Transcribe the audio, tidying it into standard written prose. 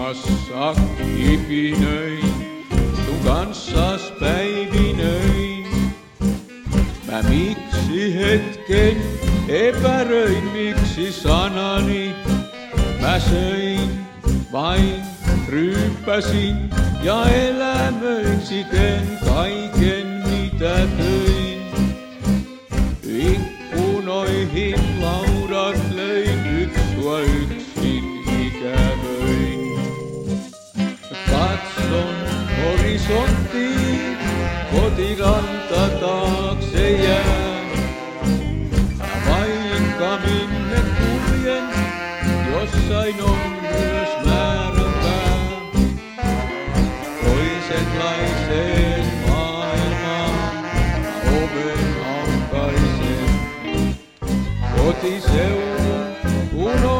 ilmassa kipinöin, sun kanssas päivinöin. Mä miksi hetken epäröin, miksi sanani mä söin, vain ryyppäsin ja elämöin siten kaiken mitä töin. Ikkunoihin laudat löin, nyt sua yksin ikävöin. Katson horisonttiin, kotiranta taakse jää. Vaikka minne kuljen, jossain on myös määränpää. Toisenlaiseen maailmaan oven aukaisen. Kotiseudun unohtaa.